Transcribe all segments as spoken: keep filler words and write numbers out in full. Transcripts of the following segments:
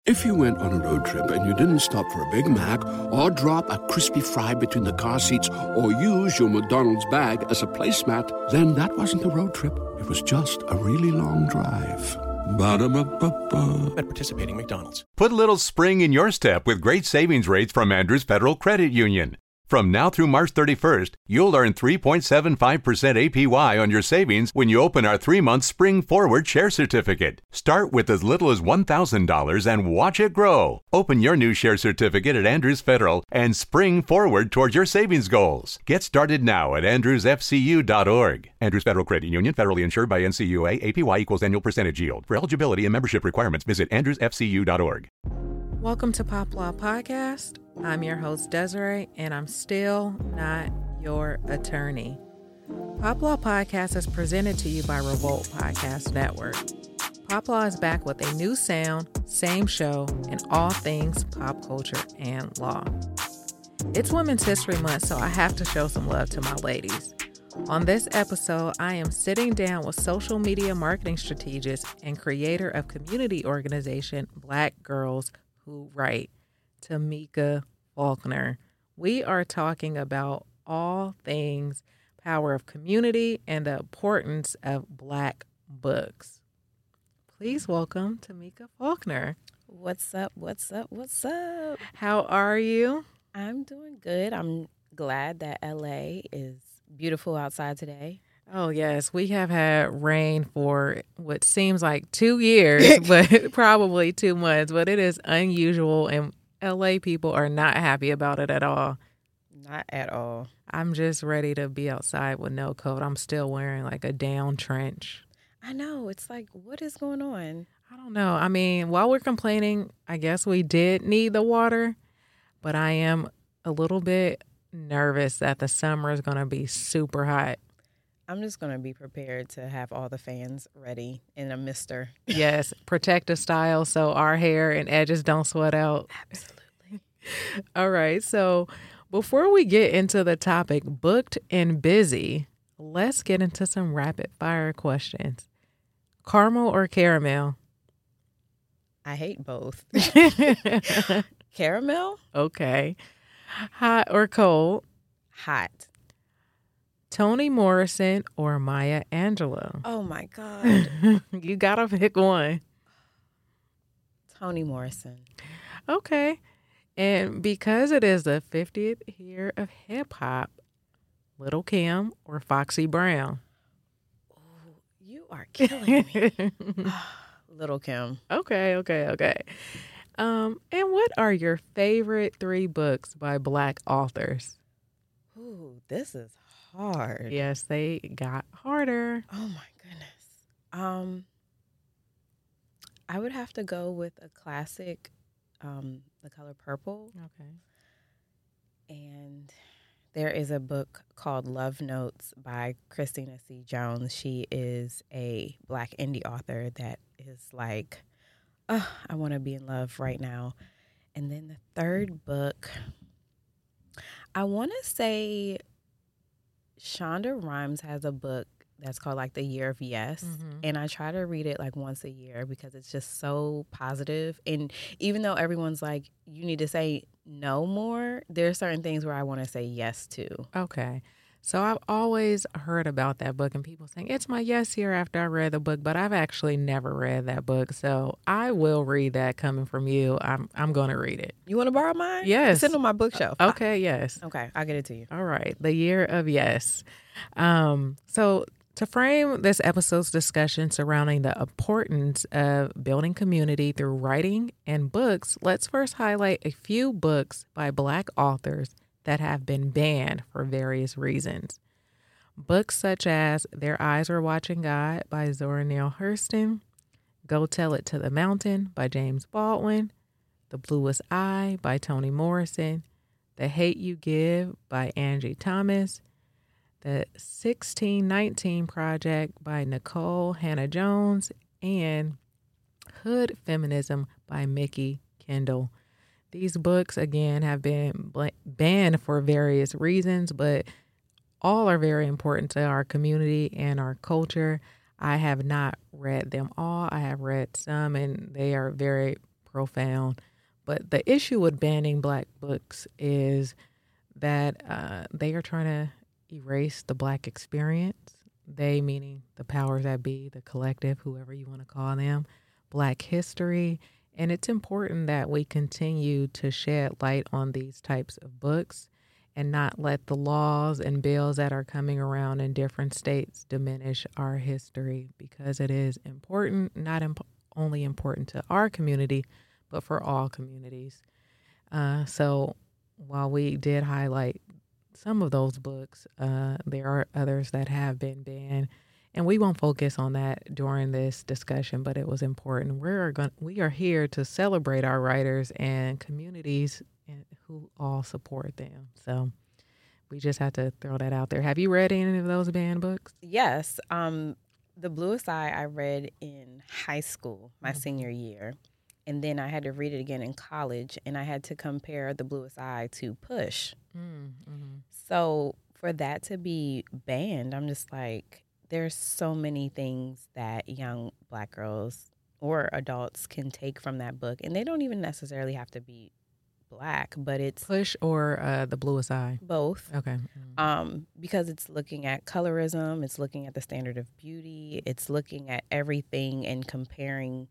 If you went on a road trip and you didn't stop for a Big Mac or drop a crispy fry between the car seats or use your McDonald's bag as a placemat, then that wasn't a road trip. It was just a really long drive. Ba-da-ba-ba-ba. At participating McDonald's. Put a little spring in your step with great savings rates from Andrews Federal Credit Union. From now through March thirty-first, you'll earn three point seven five percent A P Y on your savings when you open our three-month Spring Forward Share Certificate. Start with as little as one thousand dollars and watch it grow. Open your new Share Certificate at Andrews Federal and spring forward towards your savings goals. Get started now at andrews f c u dot org. Andrews Federal Credit Union, federally insured by N C U A. A P Y equals annual percentage yield. For eligibility and membership requirements, visit andrews f c u dot org. Welcome to Pop Law Podcast. I'm your host, Desiree, and I'm still not your attorney. Pop Law Podcast is presented to you by Revolt Podcast Network. Pop Law is back with a new sound, same show, and all things pop culture and law. It's Women's History Month, so I have to show some love to my ladies. On this episode, I am sitting down with social media marketing strategist and creator of community organization Black Girls Who Write, Tamika Faulkner. We are talking about all things power of community and the importance of Black books. Please welcome Tamika Faulkner. What's up? What's up? What's up? How are you? I'm doing good. I'm glad that L A is beautiful outside today. Oh, yes. We have had rain for what seems like two years, but probably two months. But it is unusual, and L A people are not happy about it at all. Not at all. I'm just ready to be outside with no coat. I'm still wearing like a down trench. I know. It's like, what is going on? I don't know. I mean, while we're complaining, I guess we did need the water, but I am a little bit nervous that the summer is going to be super hot. I'm just going to be prepared to have all the fans ready in a mister. Yes, protective style so our hair and edges don't sweat out. Absolutely. All right, so before we get into the topic, booked and busy, let's get into some rapid fire questions. Caramel or caramel? I hate both. Caramel? Okay. Hot or cold? Hot. Toni Morrison or Maya Angelou? Oh, my God. You gotta pick one. Toni Morrison. Okay. And because it is the fiftieth year of hip hop, Lil' Kim or Foxy Brown? Oh, you are killing me. Lil' Kim. Okay, okay, okay. Um, and what are your favorite three books by Black authors? Ooh, this is hard. Yes, they got harder. Oh my goodness. Um, I would have to go with a classic, um, The Color Purple. Okay. And there is a book called Love Notes by Christina C. Jones. She is a Black indie author that is like, oh, I want to be in love right now. And then the third book, I want to say Shonda Rhimes has a book that's called like The Year of Yes. Mm-hmm. And I try to read it like once a year because it's just so positive. And even though everyone's like, you need to say no more, there are certain things where I want to say yes to. Okay. So I've always heard about that book and people saying, it's my yes year after I read the book, but I've actually never read that book. So I will read that coming from you. I'm I'm going to read it. You want to borrow mine? Yes. It's sitting on my bookshelf. Okay, yes. Okay, I'll get it to you. All right. The Year of Yes. Um, so to frame this episode's discussion surrounding the importance of building community through writing and books, let's first highlight a few books by Black authors that have been banned for various reasons. Books such as Their Eyes Were Watching God by Zora Neale Hurston, Go Tell It to the Mountain by James Baldwin, The Bluest Eye by Toni Morrison, The Hate U Give by Angie Thomas, The sixteen nineteen Project by Nicole Hannah-Jones, and Hood Feminism by Mikki Kendall. These books, again, have been banned for various reasons, but all are very important to our community and our culture. I have not read them all. I have read some, and they are very profound. But the issue with banning Black books is that uh, they are trying to erase the Black experience. They, meaning the powers that be, the collective, whoever you want to call them, Black history. And it's important that we continue to shed light on these types of books and not let the laws and bills that are coming around in different states diminish our history, because it is important, not imp- only important to our community, but for all communities. Uh, so while we did highlight some of those books, uh, there are others that have been banned, and we won't focus on that during this discussion, but it was important. We're going, we are here to celebrate our writers and communities and who all support them. So we just have to throw that out there. Have you read any of those banned books? Yes. Um, The Bluest Eye I read in high school, my Mm-hmm. senior year. And then I had to read it again in college, and I had to compare The Bluest Eye to Push. Mm-hmm. So for that to be banned, I'm just like, there's so many things that young Black girls or adults can take from that book. And they don't even necessarily have to be Black, but it's Push or uh, The Bluest Eye? both. Okay. Mm-hmm. Um, because it's looking at colorism, it's looking at the standard of beauty, it's looking at everything and comparing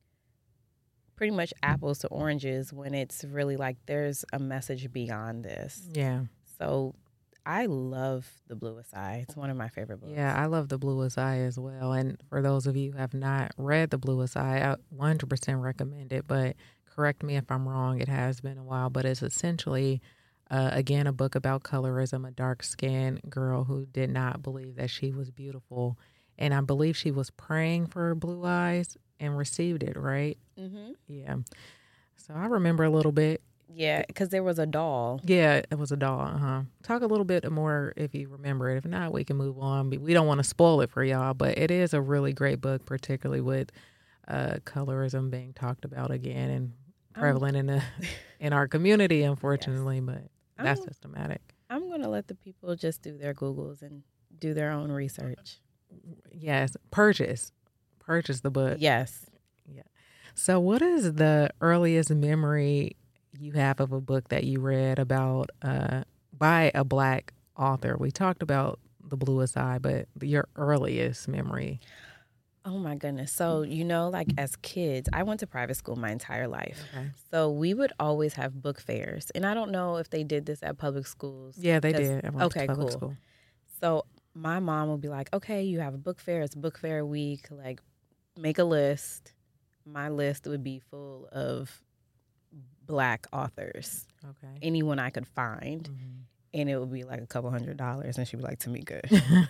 pretty much apples to oranges, when it's really like there's a message beyond this. Yeah. So I love The Bluest Eye. It's one of my favorite books. Yeah, I love The Bluest Eye as well. And for those of you who have not read The Bluest Eye, I one hundred percent recommend it. But correct me if I'm wrong, it has been a while. But it's essentially, uh, again, a book about colorism, a dark-skinned girl who did not believe that she was beautiful. And I believe she was praying for blue eyes and received it, right? Mm-hmm. Yeah. So I remember a little bit. Yeah, because there was a doll. Yeah, it was a doll. Uh-huh. Talk a little bit more if you remember it. If not, we can move on. We don't want to spoil it for y'all, but it is a really great book, particularly with uh, colorism being talked about again and prevalent in the in our community, unfortunately. Yes. But that's I'm, systematic. I'm going to let the people just do their Googles and do their own research. Yes, purchase. Purchase the book. Yes. Yeah. So what is the earliest memory you have of a book that you read about uh, by a Black author? We talked about The Bluest Eye, but your earliest memory. Oh my goodness. So, you know, like as kids, I went to private school my entire life. Okay. So we would always have book fairs. And I don't know if they did this at public schools. Yeah, they did. I went okay, to public cool. School. So my mom would be like, okay, you have a book fair. It's book fair week. Like, make a list. My list would be full of Black authors. Okay. Anyone I could find. Mm-hmm. And it would be like a couple hundred dollars. And she'd be like, Tamika,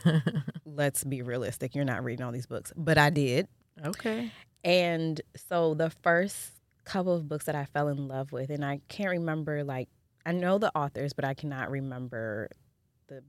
let's be realistic. You're not reading all these books. But I did. Okay. And so the first couple of books that I fell in love with, and I can't remember, like, I know the authors, but I cannot remember the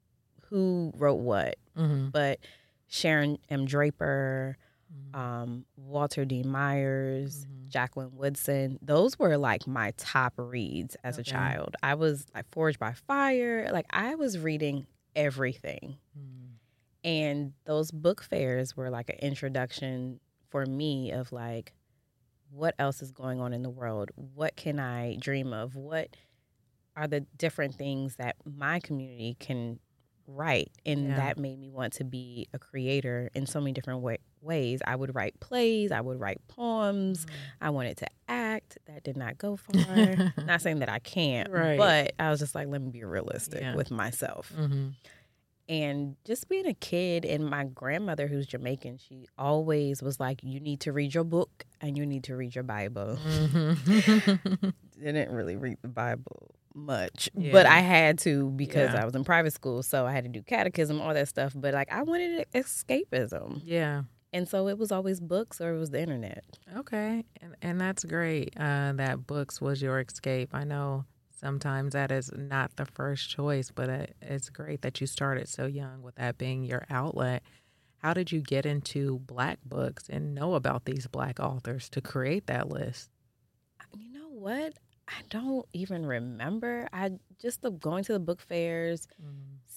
who wrote what. Mm-hmm. But Sharon M. Draper, Mm-hmm. um, Walter D. Myers, Mm-hmm. Jacqueline Woodson. Those were like my top reads as Okay. a child. I was like Forged by Fire. Like I was reading everything. Mm-hmm. And those book fairs were like an introduction for me of like, what else is going on in the world? What can I dream of? What are the different things that my community can write? And Yeah. that made me want to be a creator in so many different way- ways. I would write plays. I would write poems. Mm-hmm. I wanted to act. That did not go far. Not saying that I can't, Right. but I was just like, let me be realistic Yeah. with myself. Mm-hmm. And just being a kid, and my grandmother, who's Jamaican, she always was like, you need to read your book and you need to read your Bible. Mm-hmm. Didn't really read the Bible much, Yeah. but I had to because Yeah. I was in private school. So I had to do catechism, all that stuff. But like I wanted escapism. Yeah. And so it was always books or it was the internet. Okay. And and that's great uh, that books was your escape. I know sometimes that is not the first choice, but it, it's great that you started so young with that being your outlet. How did you get into Black books and know about these Black authors to create that list? You know what? I don't even remember. I just the going to the book fairs, Mm-hmm.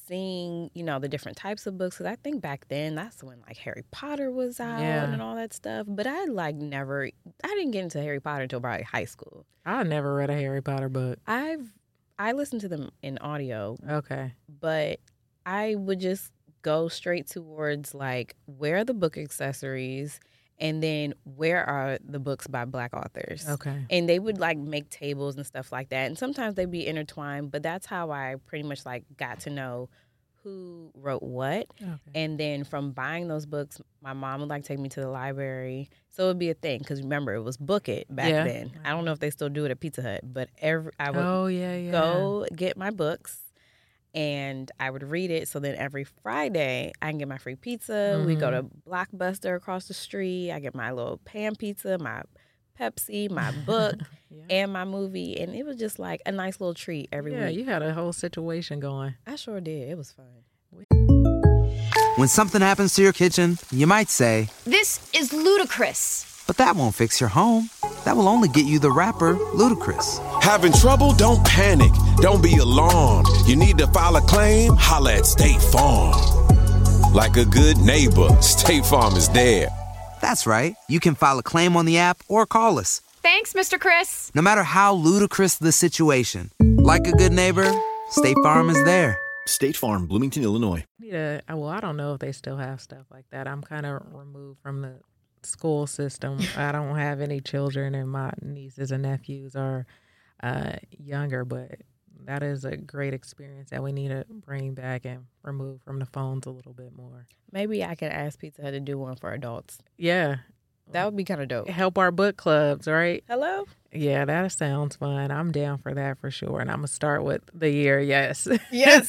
seeing, you know, the different types of books. Because I think back then, that's when, like, Harry Potter was out Yeah. and all that stuff. But I, like, never, I didn't get into Harry Potter until probably high school. I never read a Harry Potter book. I've, I listened to them in audio, Okay. but I would just go straight towards, like, where are the book accessories? And then where are the books by Black authors? Okay. And they would, like, make tables and stuff like that. And sometimes they'd be intertwined, but that's how I pretty much, like, got to know who wrote what. Okay. And then from buying those books, my mom would, like, take me to the library. So it would be a thing. Because remember, it was Book It back Yeah. then. I don't know if they still do it at Pizza Hut. But every I would Oh, yeah, yeah. go get my books. And I would read it. So then every Friday, I can get my free pizza. Mm-hmm. We go to Blockbuster across the street. I get my little pan pizza, my Pepsi, my book, Yeah. and my movie. And it was just like a nice little treat every Yeah, week. you had a whole situation going. I sure did. It was fun. When something happens to your kitchen, you might say, "This is ludicrous." but that won't fix your home. That will only get you the rapper, Ludacris. Having trouble? Don't panic. Don't be alarmed. You need to file a claim? Holla at State Farm. Like a good neighbor, State Farm is there. That's right. You can file a claim on the app or call us. Thanks, Mister Chris. No matter how ludicrous the situation, like a good neighbor, State Farm is there. State Farm, Bloomington, Illinois. Need a, well, I don't know if they still have stuff like that. I'm kind of removed from the school system. I don't have any children, and my nieces and nephews are uh, younger, but that is a great experience that we need to bring back and remove from the phones a little bit more. Maybe I could ask Pizza Hut to do one for adults. Yeah. That would be kind of dope. Help our book clubs, right? Hello? Yeah, that sounds fun. I'm down for that for sure. And I'm going to start with the year, yes. Yes.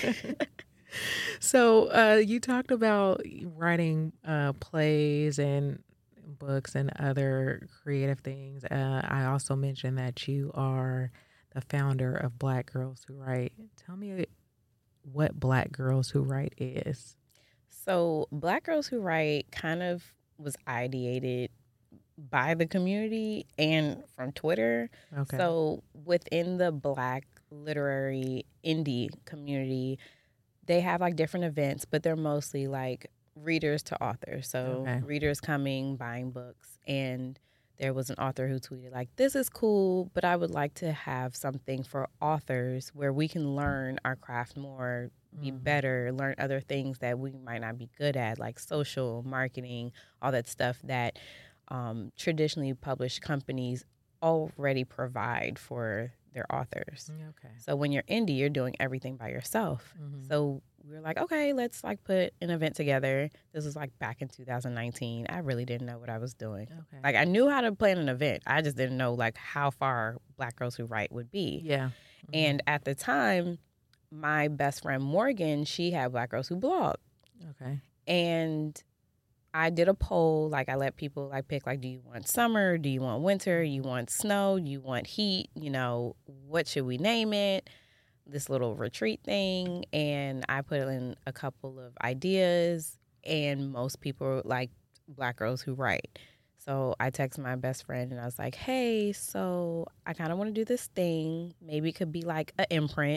So uh, you talked about writing uh, plays and books and other creative things. Uh, I also mentioned that you are the founder of Black Girls Who Write. Tell me what Black Girls Who Write is. So Black Girls Who Write kind of was ideated by the community and from Twitter. Okay. So within the Black literary indie community, they have like different events, but they're mostly like readers to authors. So Okay. readers coming, buying books. And there was an author who tweeted like, this is cool, but I would like to have something for authors where we can learn our craft more, be better, learn other things that we might not be good at, like social, marketing, all that stuff that um, traditionally published companies already provide for their authors. Okay. So when you're indie, you're doing everything by yourself. Mhm. So we were like, okay, let's like put an event together. This was like back in two thousand nineteen. I really didn't know what I was doing. Okay. Like I knew how to plan an event. I just didn't know like how far Black Girls Who Write would be. Yeah. And at the time, my best friend Morgan, she had Black Girls Who Blog. Okay. And I did a poll. Like I let people like pick like, do you want summer? Do you want winter? You want snow? You want heat? You know, what should we name it? This little retreat thing. And I put in a couple of ideas, and most people like Black Girls Who Write. So I texted my best friend and I was like, hey, so I kind of want to do this thing. Maybe it could be like an imprint.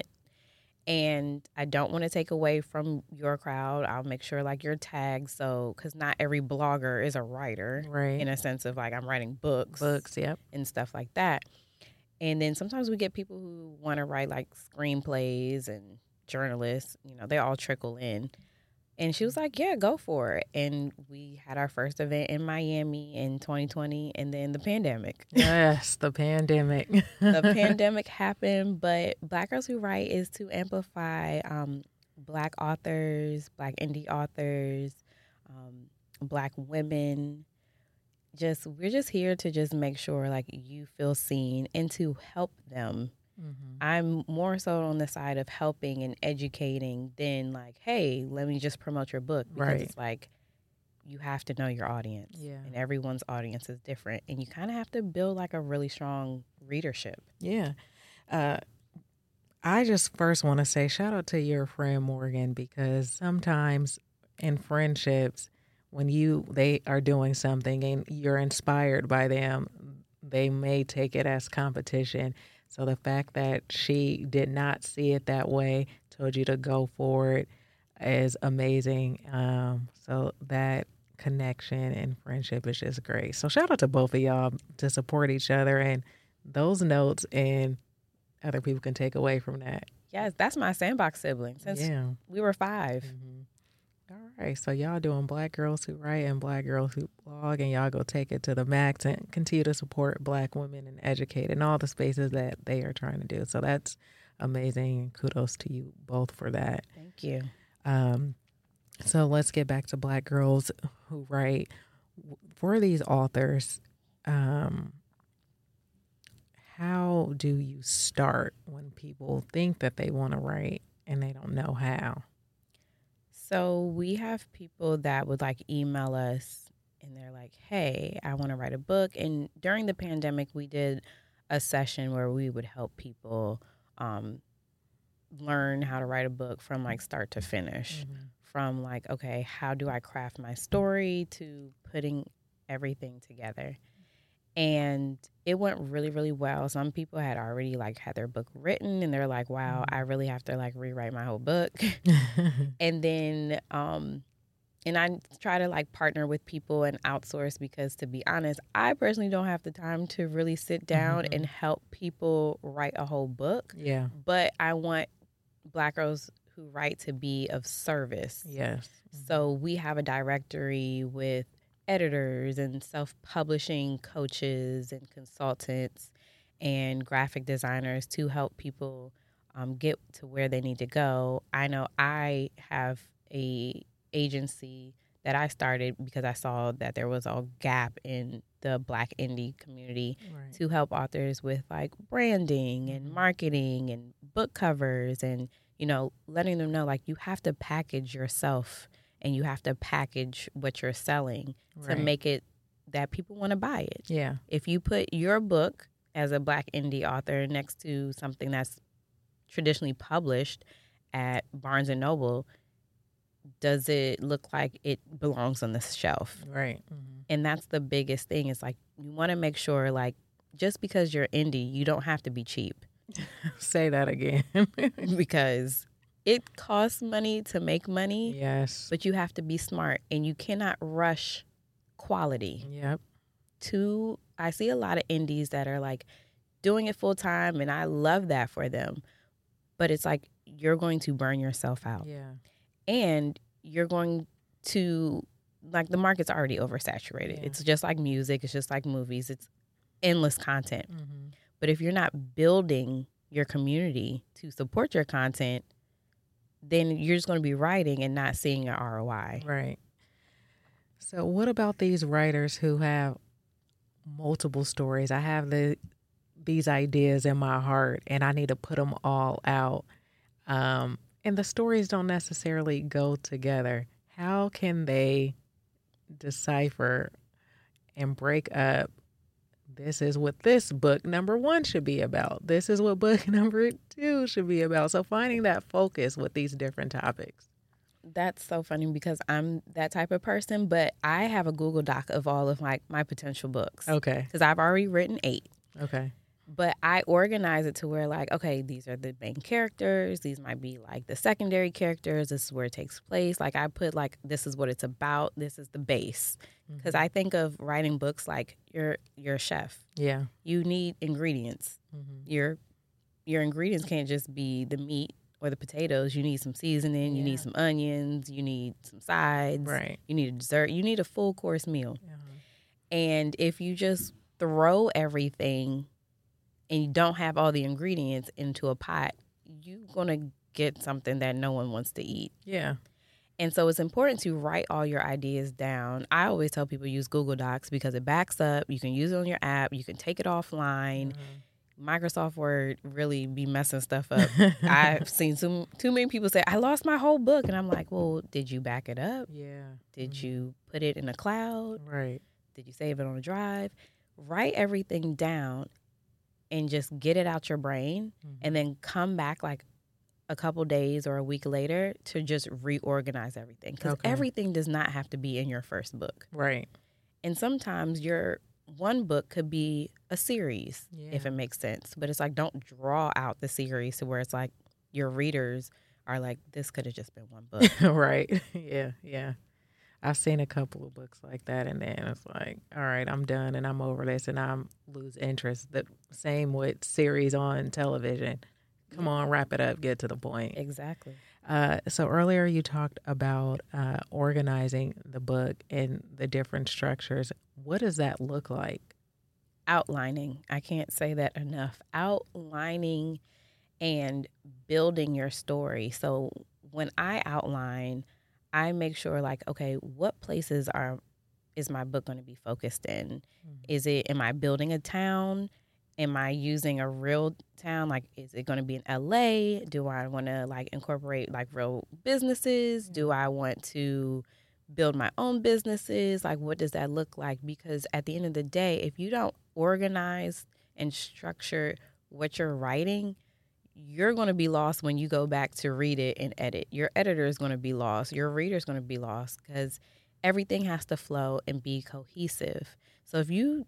And I don't want to take away from your crowd. I'll make sure like you're tagged. So, because not every blogger is a writer, Right. in a sense of like I'm writing books, Books, yep. and stuff like that. And then sometimes we get people who want to write like screenplays and journalists. You know, they all trickle in. And she was like, yeah, go for it. And we had our first event in Miami in twenty twenty, and then the pandemic. Yes, the pandemic. The pandemic happened, but Black Girls Who Write is to amplify um, Black authors, Black indie authors, um, Black women. Just we're just here to just make sure like you feel seen and to help them. Mhm. I'm more so on the side of helping and educating than like, hey, let me just promote your book, because Right. it's like you have to know your audience, Yeah. and everyone's audience is different, and you kind of have to build like a really strong readership. Yeah. Uh, I just first want to say shout out to your friend Morgan, because sometimes in friendships, when you they are doing something and you're inspired by them, they may take it as competition. So the fact that she did not see it that way told you to go for it is amazing. Um, so that connection and friendship is just great. So shout out to both of y'all to support each other, and those notes and other people can take away from that. Yes, that's my Sandbox sibling since Yeah. we were five. Mm-hmm. All right, so y'all doing Black Girls Who Write and Black Girls Who Blog, and y'all go take it to the max and continue to support Black women and educate in all the spaces that they are trying to do. So that's amazing, and kudos to you both for that. Thank you. Um, so let's get back to Black Girls Who Write. For these authors, um, how do you start when people think that they want to write and they don't know how? So we have people that would like email us and they're like, hey, I want to write a book. And during the pandemic, we did a session where we would help people um, learn how to write a book from like start to finish. Mm-hmm. From like, okay, how do I craft my story to putting everything together? And it went really, really well. Some people had already like had their book written and they're like, wow, I really have to like rewrite my whole book. And then, um, and I try to like partner with people and outsource because to be honest, I personally don't have the time to really sit down mm-hmm. and help people write a whole book. Yeah. But I want Black Girls Who Write to be of service. Yes. So we have a directory with editors and self-publishing coaches and consultants and graphic designers to help people um, get to where they need to go. I know I have a agency that I started because I saw that there was a gap in the Black indie community right. to help authors with like branding and marketing and book covers and, you know, letting them know like you have to package yourself and you have to package what you're selling right. to make it that people want to buy it. Yeah. If you put your book as a Black indie author next to something that's traditionally published at Barnes and Noble, does it look like it belongs on the shelf? Right. Mm-hmm. And that's the biggest thing. It's like you want to make sure like just because you're indie, you don't have to be cheap. Say that again. Because it costs money to make money. Yes. But you have to be smart and you cannot rush quality. Yep. To, I see a lot of indies that are like doing it full time and I love that for them. But it's like you're going to burn yourself out. Yeah. And you're going to, like the market's already oversaturated. Yeah. It's just like music. It's just like movies. It's endless content. Mm-hmm. But if you're not building your community to support your content, then you're just going to be writing and not seeing your R O I. Right. So what about these writers who have multiple stories? I have the these ideas in my heart and I need to put them all out. Um, and the stories don't necessarily go together. How can they decipher and break up? This is what this book number one should be about. This is what book number two should be about. So finding that focus with these different topics. That's so funny because I'm that type of person, but I have a Google Doc of all of my, my potential books. Okay. Because I've already written eight. Okay. But I organize it to where like, okay, these are the main characters. These might be like the secondary characters. This is where it takes place. Like I put like, this is what it's about. This is the base. Because mm-hmm. I think of writing books like you're you're a chef. Yeah. You need ingredients. Mm-hmm. Your your ingredients can't just be the meat or the potatoes. You need some seasoning. Yeah. You need some onions. You need some sides. Right. You need a dessert. You need a full course meal. Uh-huh. And if you just throw everything and you don't have all the ingredients into a pot, you're going to get something that no one wants to eat. Yeah. And so it's important to write all your ideas down. I always tell people use Google Docs because it backs up. You can use it on your app. You can take it offline. Mm-hmm. Microsoft Word really be messing stuff up. I've seen some, too many people say, I lost my whole book. And I'm like, well, did you back it up? Yeah. Did mm-hmm. you put it in a cloud? Right. Did you save it on a drive? Write everything down and just get it out your brain mm-hmm. and then come back like a couple days or a week later to just reorganize everything. Because okay. everything does not have to be in your first book. Right. And sometimes your one book could be a series, yeah. if it makes sense. But it's like, don't draw out the series to where it's like your readers are like, this could have just been one book. Right. Yeah. Yeah. I've seen a couple of books like that, and then it's like, all right, I'm done and I'm over this, and I'm lose interest. The same with series on television. Come on, wrap it up, get to the point. Exactly. Uh, so earlier you talked about uh, organizing the book and the different structures. What does that look like? Outlining. I can't say that enough. Outlining and building your story. So when I outline, I make sure like, okay, what places are is my book going to be focused in? Mm-hmm. Is it, am I building a town? Am I using a real town? Like, is it going to be in L A? Do I want to like incorporate like real businesses? Mm-hmm. Do I want to build my own businesses? Like, what does that look like? Because at the end of the day, if you don't organize and structure what you're writing, you're going to be lost when you go back to read it and edit. Your editor is going to be lost. Your reader is going to be lost because everything has to flow and be cohesive. So if you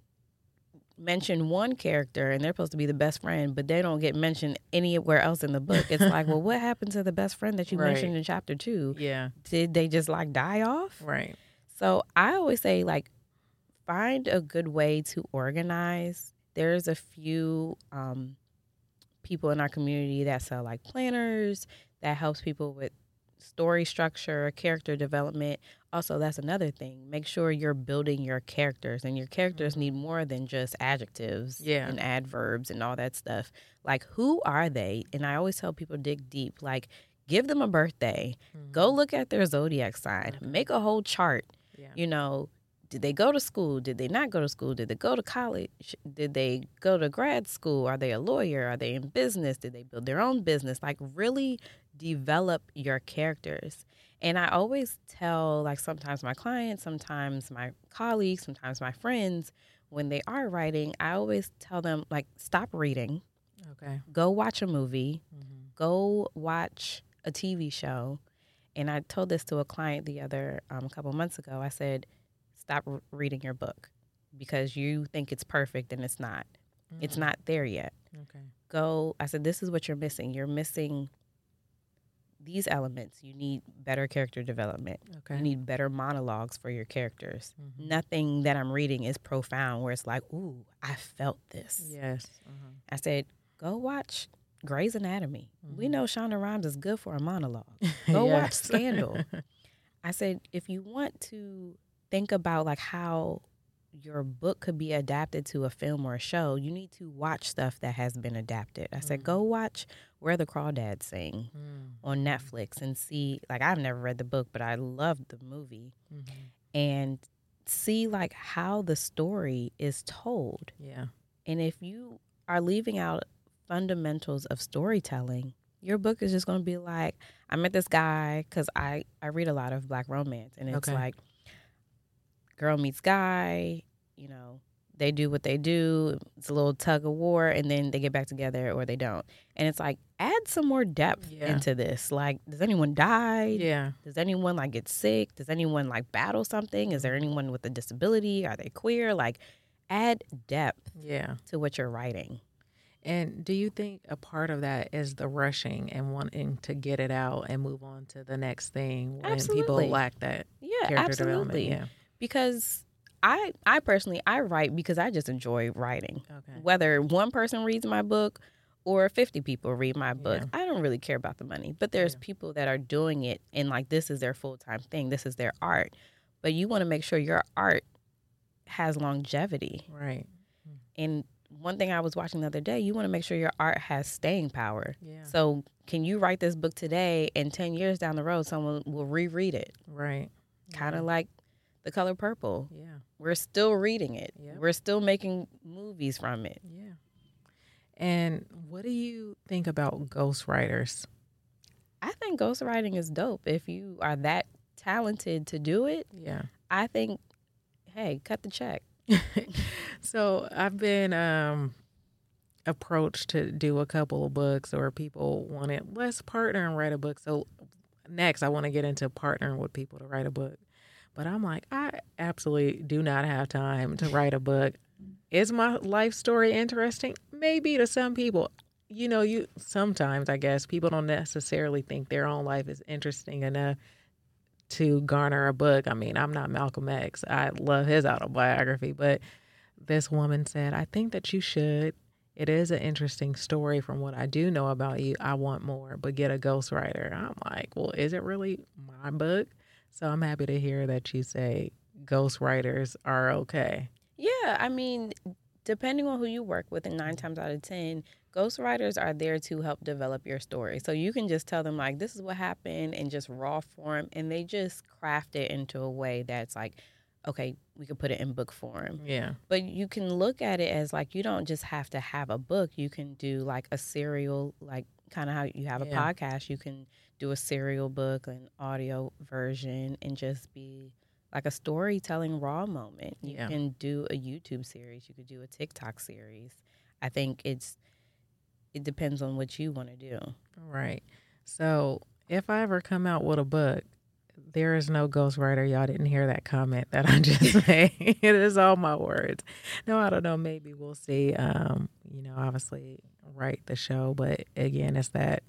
mention one character and they're supposed to be the best friend, but they don't get mentioned anywhere else in the book, it's like, well, what happened to the best friend that you right. mentioned in chapter two? Yeah. Did they just like die off? Right. So I always say, like, find a good way to organize. There's a few um, people in our community that sell like planners that helps people with story structure, character development. Also, that's another thing. Make sure you're building your characters, and your characters need more than just adjectives yeah. and adverbs and all that stuff. Like, who are they? And I always tell people dig deep. Like, give them a birthday. Mm-hmm. Go look at their zodiac sign. Mm-hmm. Make a whole chart. Yeah. You know, did they go to school? Did they not go to school? Did they go to college? Did they go to grad school? Are they a lawyer? Are they in business? Did they build their own business? Like, really develop your characters. And I always tell, like, sometimes my clients, sometimes my colleagues, sometimes my friends, when they are writing, I always tell them, like, stop reading. Okay. Go watch a movie. Mm-hmm. Go watch a T V show. And I told this to a client the other, um, a couple months ago. I said, stop r- reading your book because you think it's perfect and it's not. Mm-hmm. It's not there yet. Okay. Go, I said, this is what you're missing. You're missing these elements. You need better character development. Okay. You need better monologues for your characters. Mm-hmm. Nothing that I'm reading is profound where it's like, ooh, I felt this. Yes. Uh-huh. I said, go watch Grey's Anatomy. Mm-hmm. We know Shonda Rhimes is good for a monologue. Go yes. watch Scandal. I said, if you want to think about like how your book could be adapted to a film or a show, you need to watch stuff that has been adapted. I mm-hmm. said, go watch Where the Crawdads Sing mm-hmm. on Netflix and see, like, I've never read the book, but I loved the movie. Mm-hmm. And see, like, how the story is told. Yeah. And if you are leaving out fundamentals of storytelling, your book is just going to be like, I met this guy, because I, I read a lot of Black romance, and it's okay. like, girl meets guy, you know, they do what they do. It's a little tug of war, and then they get back together or they don't. And it's like, add some more depth yeah. into this. Like, does anyone die? Yeah. Does anyone, like, get sick? Does anyone, like, battle something? Is there anyone with a disability? Are they queer? Like, add depth yeah. to what you're writing. And do you think a part of that is the rushing and wanting to get it out and move on to the next thing when absolutely. people lack that yeah, character absolutely. development? Yeah. Because I I personally, I write because I just enjoy writing. Okay. Whether one person reads my book or fifty people read my book, yeah. I don't really care about the money. But there's yeah. people that are doing it and, like, this is their full-time thing. This is their art. But you want to make sure your art has longevity. Right. And one thing I was watching the other day, you want to make sure your art has staying power. Yeah. So can you write this book today and ten years down the road, someone will reread it? Right. Kind of yeah. like The Color Purple. Yeah. We're still reading it. Yep. We're still making movies from it. Yeah. And what do you think about ghostwriters? I think ghostwriting is dope. If you are that talented to do it, yeah. I think, hey, cut the check. So I've been um, approached to do a couple of books, or people wanted, let's partner and write a book. So next I want to get into partnering with people to write a book. But I'm like, I absolutely do not have time to write a book. Is my life story interesting? Maybe to some people. you know, you sometimes I guess people don't necessarily think their own life is interesting enough to garner a book. I mean, I'm not Malcolm X. I love his autobiography, but this woman said, I think that you should. It is an interesting story from what I do know about you. I want more, but get a ghostwriter. I'm like, well, is it really my book? So I'm happy to hear that you say ghostwriters are okay. Yeah, I mean, depending on who you work with, and nine times out of ten, ghostwriters are there to help develop your story. So you can just tell them, like, this is what happened in just raw form, and they just craft it into a way that's like, okay, we could put it in book form. Yeah. But you can look at it as, like, you don't just have to have a book. You can do, like, a serial, like, kind of how you have a Yeah. podcast. You can do a serial book, an audio version, and just be like a storytelling raw moment. You Yeah. can do a YouTube series. You could do a TikTok series. I think it's it depends on what you want to do. Right. So if I ever come out with a book, there is no ghostwriter. Y'all didn't hear that comment that I just made. It is all my words. No, I don't know. Maybe we'll see. Um, you know, obviously write the show, but again, it's that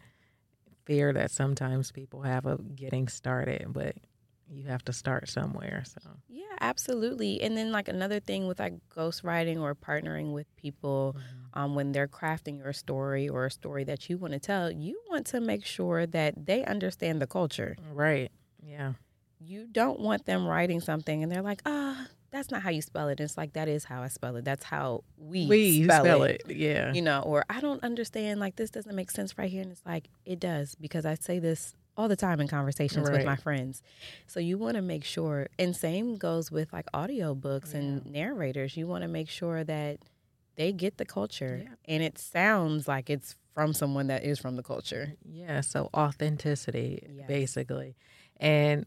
fear that sometimes people have of getting started, but you have to start somewhere. So Yeah, absolutely. And then, like, another thing with, like, ghostwriting or partnering with people, mm-hmm. um, when they're crafting your story or a story that you want to tell, you want to make sure that they understand the culture. Right. Yeah. You don't want them writing something and they're like, ah, that's not how you spell it. And it's like, that is how I spell it. That's how we, We spell, spell it. it. Yeah. You know, or I don't understand, like, this doesn't make sense right here. And it's like, it does, because I say this all the time in conversations Right. with my friends. So you want to make sure, and same goes with, like, audiobooks Yeah. and narrators. You want to make sure that they get the culture, Yeah. and it sounds like it's from someone that is from the culture. Yeah, so authenticity, Yes. basically. And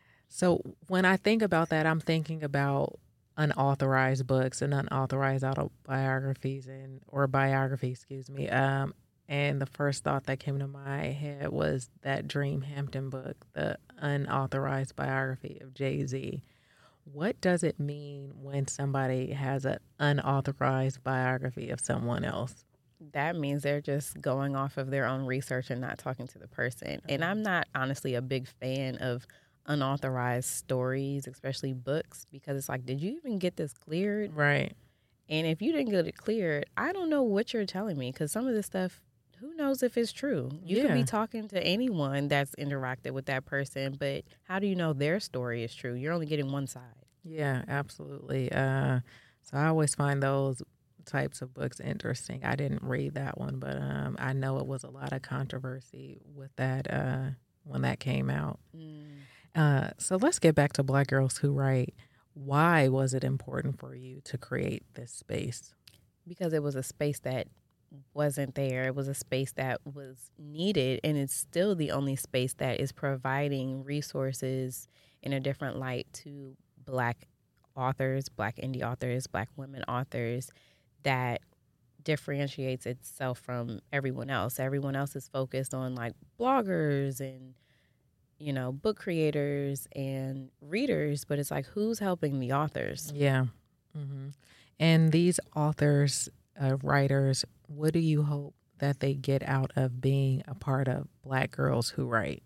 so when I think about that, I'm thinking about unauthorized books and unauthorized autobiographies and or biography, excuse me. Um, and the first thought that came to my head was that Dream Hampton book, the unauthorized biography of Jay-Z. What does it mean when somebody has an unauthorized biography of someone else? That means they're just going off of their own research and not talking to the person. And I'm not honestly a big fan of unauthorized stories, especially books, because it's like, did you even get this cleared? Right. And if you didn't get it cleared, I don't know what you're telling me, because some of this stuff, who knows if it's true? You could Yeah. be talking to anyone that's interacted with that person, but how do you know their story is true? You're only getting one side. Yeah, absolutely. Uh, so I always find those types of books interesting. I didn't read that one, but um, I know it was a lot of controversy with that uh, when that came out. Mm. Uh, so let's get back to Black Girls Who Write. Why was it important for you to create this space? Because it was a space that wasn't there. It was a space that was needed, and it's still the only space that is providing resources in a different light to Black authors, Black indie authors, Black women authors, that differentiates itself from everyone else. Everyone else is focused on, like, bloggers and, you know, book creators and readers, but it's like, who's helping the authors? Yeah. Mm-hmm. And these authors, uh, writers, what do you hope that they get out of being a part of Black Girls Who Write?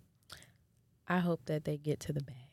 I hope that they get to the bag.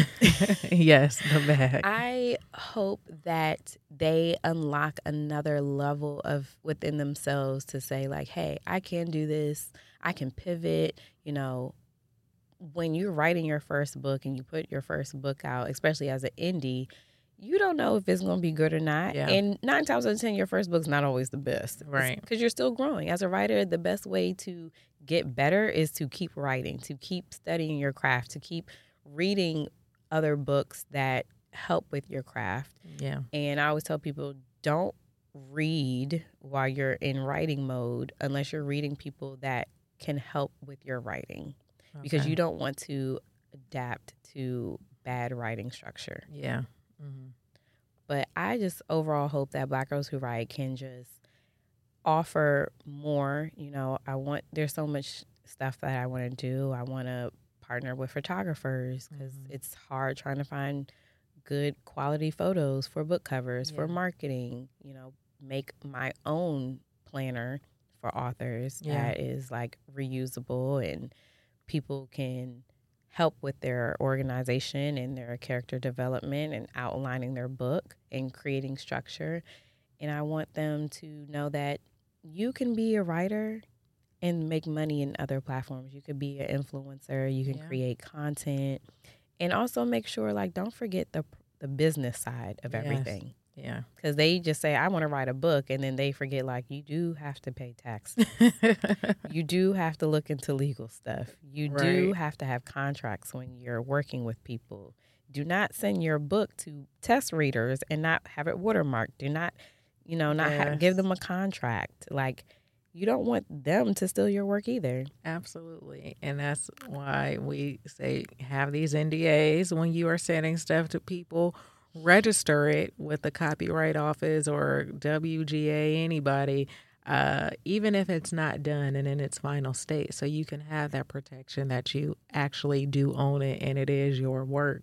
Yes, the bag. I hope that they unlock another level of within themselves to say, like, hey, I can do this. I can pivot. You know, when you're writing your first book and you put your first book out, especially as an indie, you don't know if it's going to be good or not. Yeah. And nine times out of ten, your first book's not always the best. Right. Because you're still growing. As a writer, the best way to get better is to keep writing, to keep studying your craft, to keep reading other books that help with your craft. Yeah. And I always tell people, don't read while you're in writing mode unless you're reading people that can help with your writing. Okay. Because you don't want to adapt to bad writing structure. Yeah. Mm-hmm. But I just overall hope that Black Girls Who Write can just offer more. You know, I want, there's so much stuff that I want to do. I want to partner with photographers because mm-hmm. it's hard trying to find good quality photos for book covers, yeah. for marketing, you know, make my own planner for for authors Yeah. that is like reusable and people can help with their organization and their character development and outlining their book and creating structure. And I want them to know that you can be a writer and make money in other platforms. You could be an influencer, you can Yeah. create content, and also make sure, like, don't forget the the business side of Yes. everything. Yeah. Because they just say, I want to write a book, and then they forget, like, you do have to pay tax. You do have to look into legal stuff. You do Right. have to have contracts when you're working with people. Do not send your book to test readers and not have it watermarked. Do not, you know, not ha- give Yes. them a contract. Like, you don't want them to steal your work either. Absolutely. And that's why we say have these N D As when you are sending stuff to people. Register it with the Copyright Office or W G A, anybody, uh, even if it's not done and in its final state. So you can have that protection that you actually do own it and it is your work.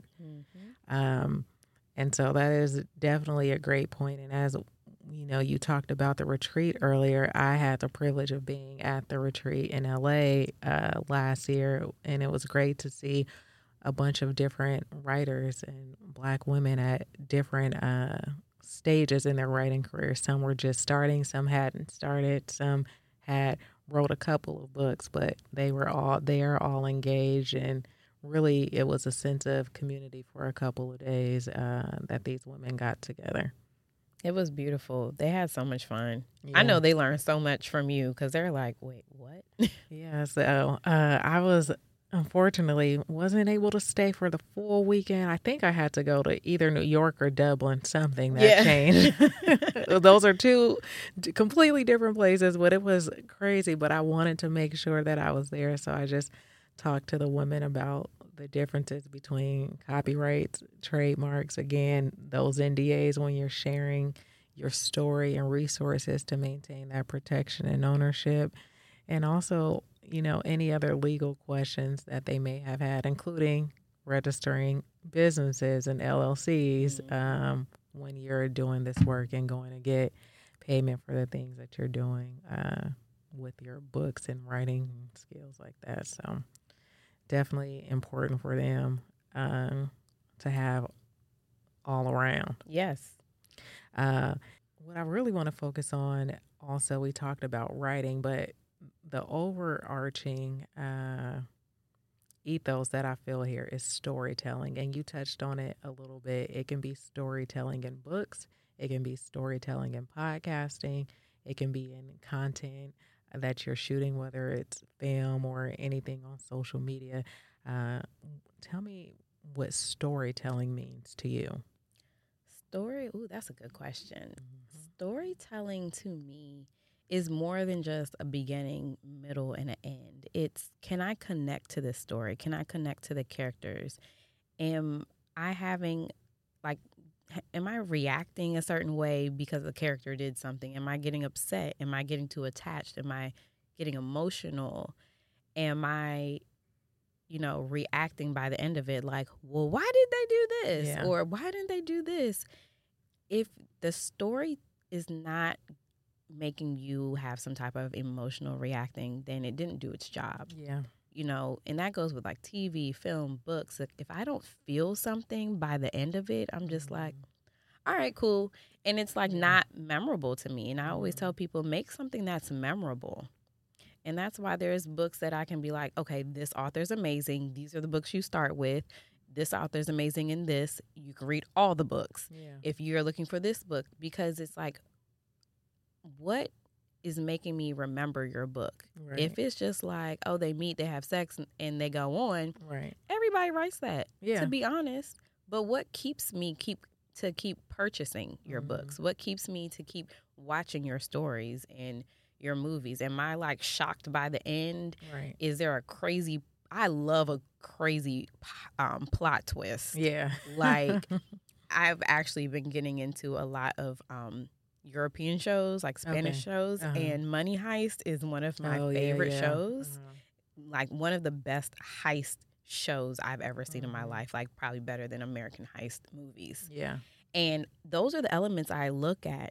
Um, and so that is definitely a great point. And as you know, you talked about the retreat earlier. I had the privilege of being at the retreat in L A uh, last year, and it was great to see a bunch of different writers and Black women at different uh, stages in their writing career. Some were just starting, some hadn't started, some had wrote a couple of books, but they were all there, all engaged, and really it was a sense of community for a couple of days uh, that these women got together. It was beautiful. They had so much fun. Yeah. I know they learned so much from you because they're like, wait, what? Yeah, so uh, I was unfortunately wasn't able to stay for the full weekend. I think I had to go to either New York or Dublin, something that Yeah. changed. Those are two d- completely different places, but it was crazy. But I wanted to make sure that I was there, so I just talked to the women about the differences between copyrights, trademarks, again, those N D As when you're sharing your story and resources to maintain that protection and ownership. And also, you know, any other legal questions that they may have had, including registering businesses and L L Cs um, when you're doing this work and going to get payment for the things that you're doing uh, with your books and writing skills like that. So definitely important for them um, to have all around. Yes. Uh, what I really want to focus on also, we talked about writing, but the overarching uh, ethos that I feel here is storytelling. And you touched on it a little bit. It can be storytelling in books. It can be storytelling in podcasting. It can be in content that you're shooting, whether it's film or anything on social media. Uh, tell me what storytelling means to you. Story, ooh, that's a good question. Storytelling to me is more than just a beginning, middle, and an end. It's, can I connect to this story? Can I connect to the characters? Am I having, like, am I reacting a certain way because the character did something? Am I getting upset? Am I getting too attached? Am I getting emotional? Am I, you know, reacting by the end of it like, well, why did they do this? Yeah. Or why didn't they do this? If the story is not making you have some type of emotional reacting, then it didn't do its job. Yeah. You know, and that goes with like T V, film, books. If if I don't feel something by the end of it, I'm just like, all right, cool. And it's like not memorable to me. And I always tell people, make something that's memorable. And that's why there's books that I can be like, okay, this author's amazing. These are the books you start with. This author's amazing in this. You can read all the books Yeah. if you're looking for this book, because it's like, what is making me remember your book? Right. If it's just like, oh, they meet, they have sex, and they go on, Right. everybody writes that, Yeah. to be honest. But what keeps me keep to keep purchasing your Mhm. books? What keeps me to keep watching your stories and your movies? Am I like shocked by the end? Right. Is there a crazy, I love a crazy um, plot twist. Yeah. Like, I've actually been getting into a lot of um, European shows, like Spanish Okay. shows, Uh-huh. and Money Heist is one of my Oh, yeah, favorite yeah. shows. Uh-huh. Like, one of the best heist shows I've ever seen in my Mhm. life, like probably better than American Heist movies. Yeah. And those are the elements I look at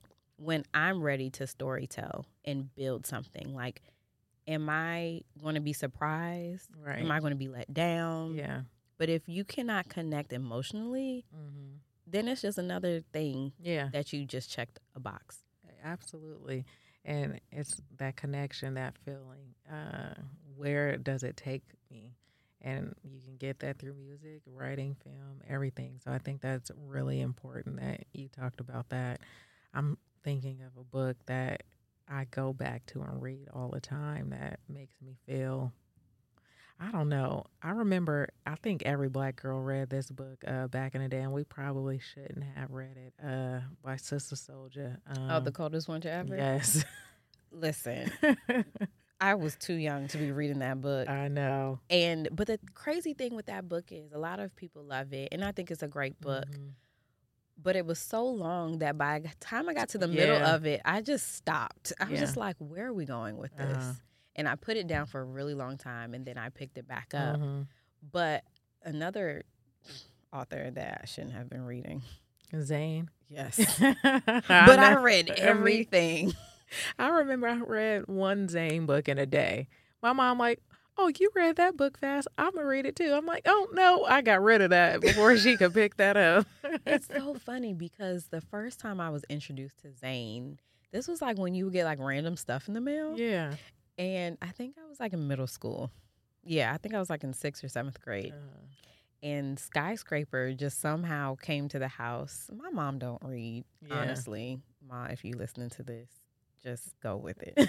when I'm ready to storytell and build something, like, am I going to be surprised? Right. Am I going to be let down? Yeah. But if you cannot connect emotionally, Mm-hmm. then it's just another thing Yeah. that you just checked a box. Absolutely. And it's that connection, that feeling. Uh, where does it take me? And you can get that through music, writing, film, everything. So I think that's really important that you talked about that. I'm thinking of a book that I go back to and read all the time that makes me feel, I don't know. I remember, I think every black girl read this book uh, back in the day, and we probably shouldn't have read it, uh, by Sister Souljah. Um, Oh, The Coldest Winter Ever? Yes. Listen, I was too young to be reading that book. I know. And but the crazy thing with that book is a lot of people love it, and I think it's a great book. Mm-hmm. But it was so long that by the time I got to the middle Yeah. of it, I just stopped. I was Yeah. just like, where are we going with this? Uh-huh. And I put it down for a really long time, and then I picked it back up. Mhm. But another author that I shouldn't have been reading. Zane. Yes. but But I read everything. I remember I read one Zane book in a day. My mom like, oh, you read that book fast. I'm going to read it too. I'm like, oh, no, I got rid of that before she could pick that up. It's so funny because the first time I was introduced to Zane, this was like when you would get like random stuff in the mail. Yeah. And I think I was like in middle school. Yeah, I think I was like in sixth or seventh grade. Uh, And Skyscraper just somehow came to the house. My mom don't read, Yeah. honestly. Ma, if you listening to this, just go with it.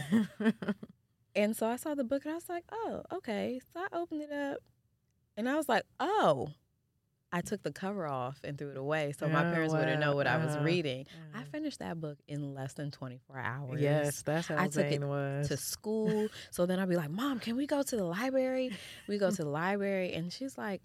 And so I saw the book and I was like, oh, okay. So I opened it up and I was like, oh. I took the cover off and threw it away so my Oh, parents wouldn't know wow. what I was Uh, reading. uh. I finished that book in less than twenty-four hours. Yes, that's how I took Zane it was. to school. So then I'd be like, Mom, can we go to the library? We go to the library. And she's like,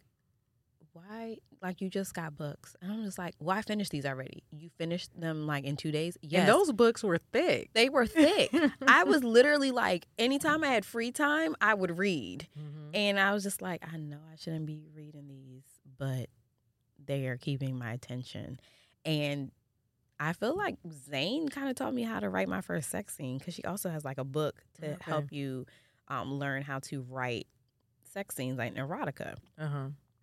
why? Like, you just got books. And I'm just like, well, I finished these already. You finished them like in two days? Yes. And those books were thick. They were thick. I was literally like, anytime I had free time, I would read. Mhm. And I was just like, I know I shouldn't be reading these, but they are keeping my attention. And I feel like Zane kind of taught me how to write my first sex scene because she also has like a book to Okay. help you um, learn how to write sex scenes like erotica. Uh-huh.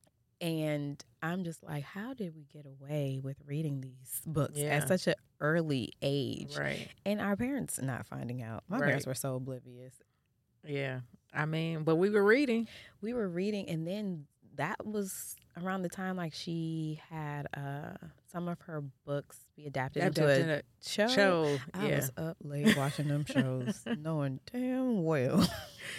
And I'm just like, how did we get away with reading these books Yeah. at such an early age? Right. And our parents not finding out. My Right. parents were so oblivious. Yeah. I mean, but we were reading. We were reading, and then that was around the time like she had uh, some of her books be adapted into Adapted a a show. show. I Yeah. was up late watching them shows, knowing damn well.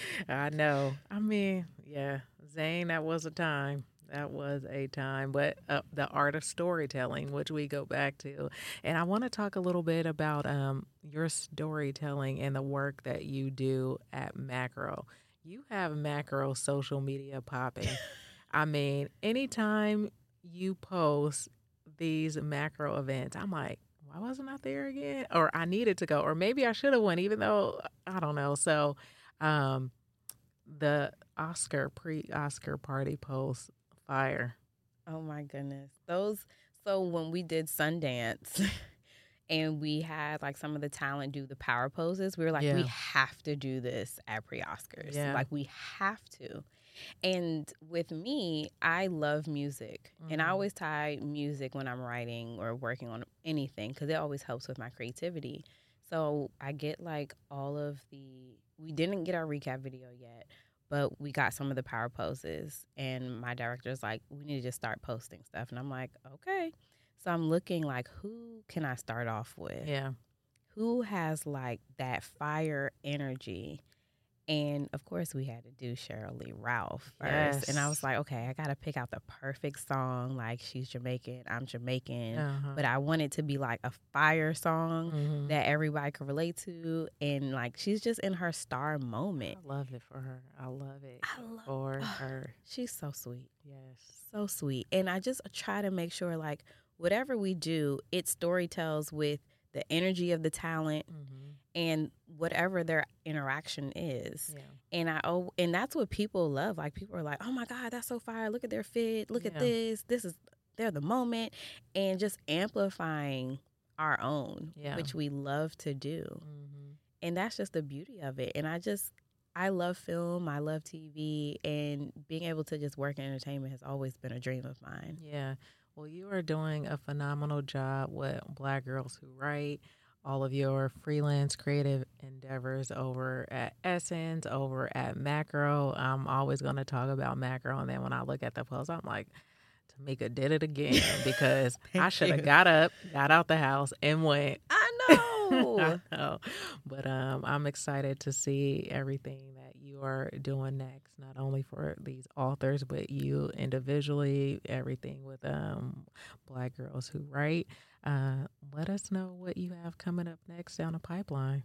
I know. I mean, yeah, Zane, that was a time. That was a time. But uh, the art of storytelling, which we go back to. And I want to talk a little bit about um, your storytelling and the work that you do at Macro. You have Macro social media popping. I mean, anytime you post these Macro events, I'm like, why wasn't I there again? Or I needed to go. Or maybe I should have went, even though, I don't know. So um, the Oscar, pre-Oscar party post, fire. Oh my goodness. Those so when we did Sundance and we had like some of the talent do the power poses, we were like, Yeah. we have to do this at pre-Oscars. Yeah. Like we have to. And with me, I love music. And I Mhm. always tie music when I'm writing or working on anything because it always helps with my creativity. So I get like all of the we didn't get our recap video yet. But we got some of the power poses, and my director's like, we need to just start posting stuff. And I'm like, okay. So I'm looking like, who can I start off with? Yeah. Who has like that fire energy? And of course, we had to do Cheryl Lee Ralph first. Yes. And I was like, okay, I got to pick out the perfect song. Like, she's Jamaican, I'm Jamaican. Uh-huh. But I want it to be like a fire song Mhm. that everybody can relate to. And like, she's just in her star moment. I love it for her. I love it I love for her. She's so sweet. Yes. So sweet. And I just try to make sure, like, whatever we do, it storytells with the energy of the talent Mm-hmm. and whatever their interaction is. Yeah. And I oh, and that's what people love. Like, people are like, oh my God, that's so fire. Look at their fit. Look at Yeah. this. This is, they're the moment. And just amplifying our own, Yeah. which we love to do. Mm-hmm. And that's just the beauty of it. And I just, I love film, I love T V, and being able to just work in entertainment has always been a dream of mine. Yeah. Well, you are doing a phenomenal job with Black Girls Who Write, all of your freelance creative endeavors over at Essence, over at Macro. I'm always going to talk about Macro, and then when I look at the post, I'm like, Tamika did it again, because I should have got up, got out the house, and went. I know. I know. But um, I'm excited to see everything that you are doing next, not only for these authors, but you individually, everything with um, Black Girls Who Write. Uh, let us know what you have coming up next down the pipeline.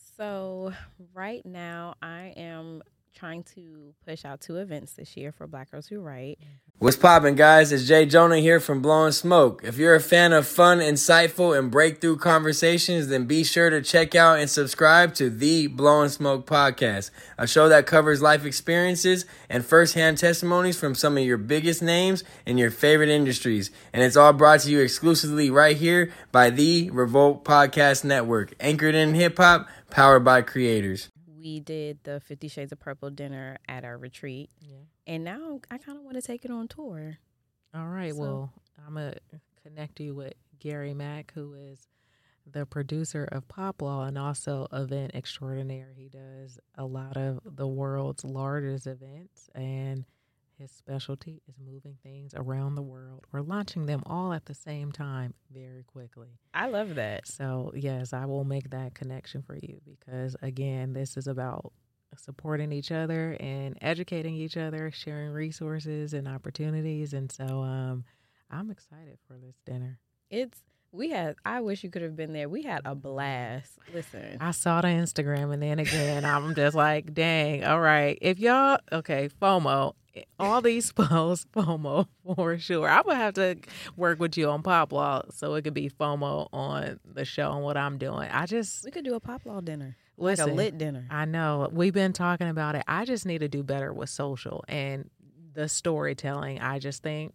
So right now I am trying to push out two events this year for Black Girls Who Write. What's poppin', guys? It's Jay Jonah here from Blowing Smoke. If you're a fan of fun, insightful, and breakthrough conversations, then be sure to check out and subscribe to the Blowing Smoke podcast, a show that covers life experiences and firsthand testimonies from some of your biggest names in your favorite industries. And it's all brought to you exclusively right here by the Revolt Podcast Network, anchored in hip-hop, powered by creators. We did the Fifty Shades of Purple dinner at our retreat. Yeah. And now I kind of want to take it on tour. All right. So- Well, I'm going to connect you with Gary Mack, who is the producer of Pop Law and also event extraordinaire. He does a lot of the world's largest events, and his specialty is moving things around the world or launching them all at the same time very quickly. I love that. So, yes, I will make that connection for you because, again, this is about supporting each other and educating each other, sharing resources and opportunities. And so um, I'm excited for this dinner. It's, we had, I wish you could have been there. We had a blast. Listen. I saw the Instagram, and then again, I'm just like, dang, all right. If y'all, okay, FOMO, all these posts, FOMO for sure. I'm going to have to work with you on Pop Law so it could be FOMO on the show and what I'm doing. I just. We could do a Pop Law dinner. Listen, like a lit dinner. I know. We've been talking about it. I just need to do better with social and the storytelling. I just think,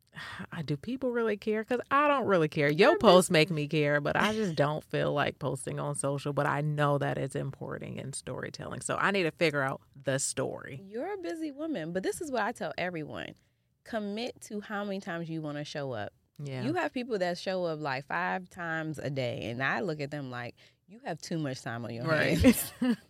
do people really care? Because I don't really care. Your posts make me care, but I just don't feel like posting on social. But I know that it's important in storytelling. So I need to figure out the story. You're a busy woman, but this is what I tell everyone. Commit to how many times you want to show up. Yeah. You have people that show up like five times a day, and I look at them like, you have too much time on your Right. hands.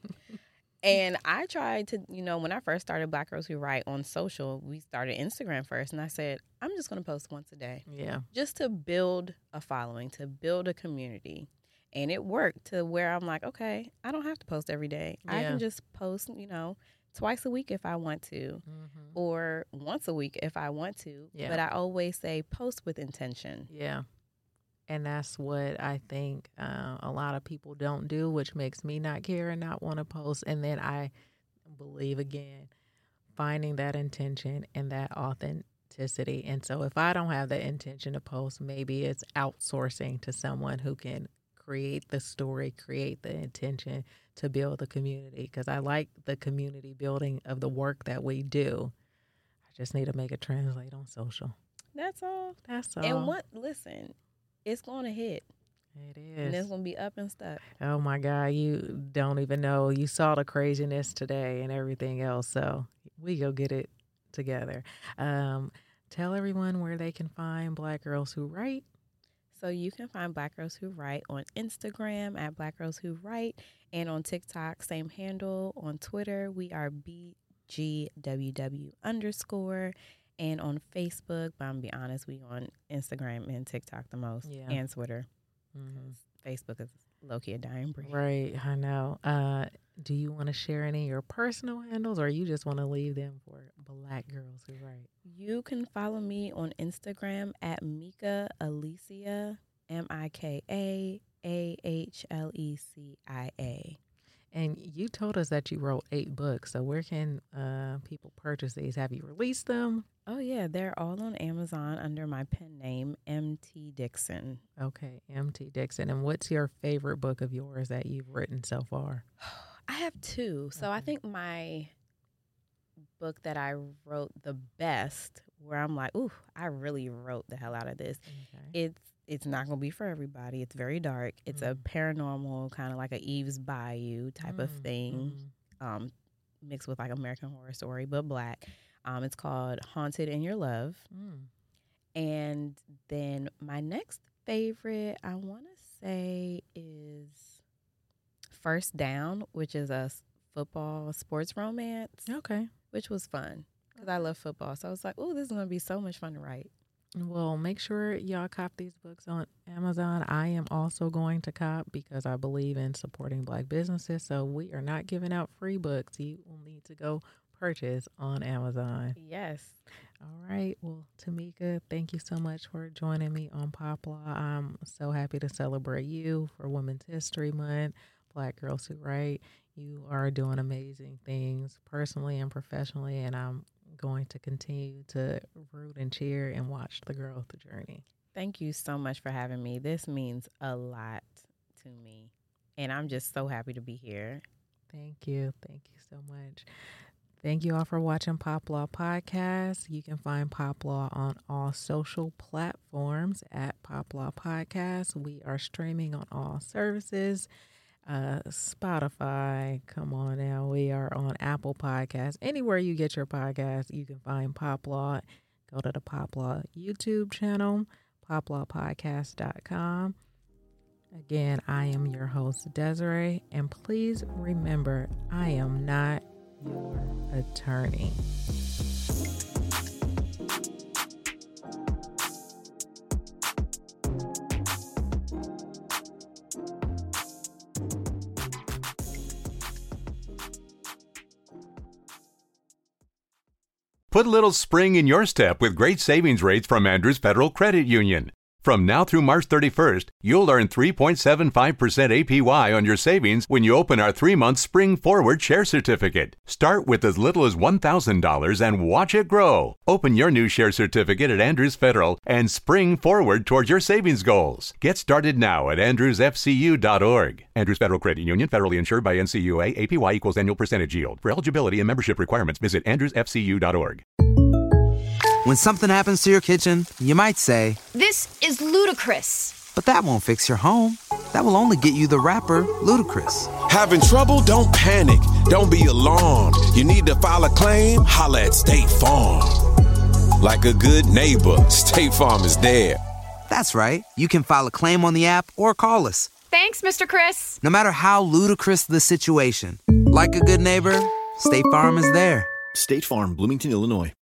And I tried to, you know, when I first started Black Girls Who Write on social, we started Instagram first, and I said, I'm just going to post once a day. Yeah. Just to build a following, to build a community. And it worked to where I'm like, okay, I don't have to post every day. I Yeah. can just post, you know, twice a week if I want to, Mm-hmm. or once a week if I want to. Yeah. But I always say post with intention. Yeah. And that's what I think uh, a lot of people don't do, which makes me not care and not want to post. And then I believe, again, finding that intention and that authenticity. And so if I don't have the intention to post, maybe it's outsourcing to someone who can create the story, create the intention to build the community. Because I like the community building of the work that we do. I just need to make it translate on social. That's all. That's all. And what, listen, it's going to hit. It And is. it's going to be up and stuck. Oh my God, you don't even know. You saw the craziness today and everything else. So we go get it together. Um, tell everyone where they can find Black Girls Who Write. So you can find Black Girls Who Write on Instagram at Black Girls Who Write, and on TikTok, same handle. On Twitter, we are B G W W underscore. And on Facebook, but I'm going to be honest, we on Instagram and TikTok the most, Yeah. and Twitter. Mm-hmm. Facebook is low-key a dying breed. Right, I know. Uh, do you want to share any of your personal handles, or you just want to leave them for Black Girls Who Write? You can follow me on Instagram at Mika Alicia, M I K A A H L E C I A. And you told us that you wrote eight books. So where can uh, people purchase these? Have you released them? Oh, yeah. They're all on Amazon under my pen name, M T Dixon. Okay, M T Dixon. And what's your favorite book of yours that you've written so far? I have two. So I Okay. think my book that I wrote the best, where I'm like, ooh, I really wrote the hell out of this. Okay. It's it's not going to be for everybody. It's very dark. It's mm. a paranormal, kind of like a Eve's Bayou type mm. of thing, mm. um, mixed with like American Horror Story, but black. Um, it's called Haunted in Your Love. Mm. And then my next favorite, I want to say, is First Down, which is a football sports romance. Okay. Which was fun because I love football. So I was like, oh, this is going to be so much fun to write. Well, make sure y'all cop these books on Amazon. I am also going to cop because I believe in supporting Black businesses. So we are not giving out free books. You will need to go purchase on Amazon. Yes. All right. Well, Tamika, thank you so much for joining me on Pop Law. I'm so happy to celebrate you for Women's History Month, Black Girls Who Write. You are doing amazing things personally and professionally, and I'm going to continue to root and cheer and watch the growth journey. Thank you so much for having me. This means a lot to me, and I'm just so happy to be here. Thank you. Thank you so much. Thank you all for watching Pop Law Podcast. You can find Pop Law on all social platforms at Pop Law Podcast. We are streaming on all services. Uh, Spotify, come on now. We are on Apple Podcasts. Anywhere you get your podcast, you can find Pop Law. Go to the Pop Law YouTube channel, pop law podcast dot com. Again, I am your host, Desiree, and please remember, I am not your attorney. Put a little spring in your step with great savings rates from Andrews Federal Credit Union. From now through March thirty-first, you'll earn three point seven five percent A P Y on your savings when you open our three-month Spring Forward Share Certificate. Start with as little as one thousand dollars and watch it grow. Open your new Share Certificate at Andrews Federal and spring forward towards your savings goals. Get started now at andrews f c u dot org. Andrews Federal Credit Union, federally insured by N C U A. A P Y equals annual percentage yield. For eligibility and membership requirements, visit andrews f c u dot org. When something happens to your kitchen, you might say, "This is ludicrous." But that won't fix your home. That will only get you the rapper, Ludacris. Having trouble? Don't panic. Don't be alarmed. You need to file a claim? Holla at State Farm. Like a good neighbor, State Farm is there. That's right. You can file a claim on the app or call us. Thanks, Mister Chris. No matter how ludicrous the situation, like a good neighbor, State Farm is there. State Farm, Bloomington, Illinois.